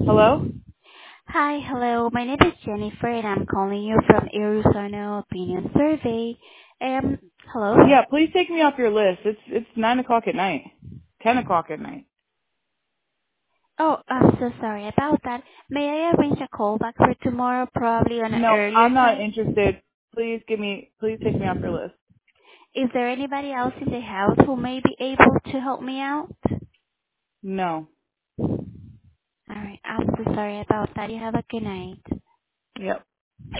Hello? Hi, hello. My name is Jennifer, and I'm calling you from Arizona Opinion Survey. Um, hello. Yeah, please take me off your list. It's 9 o'clock at night. 10 o'clock at night. Oh, I'm so sorry about that. May I arrange a call back for tomorrow, probably on an No, earlier I'm not time? interested. Please take me off your list. Is there anybody else in the house who may be able to help me out? No. All right, I'm so sorry about that. You have a good night. Yep.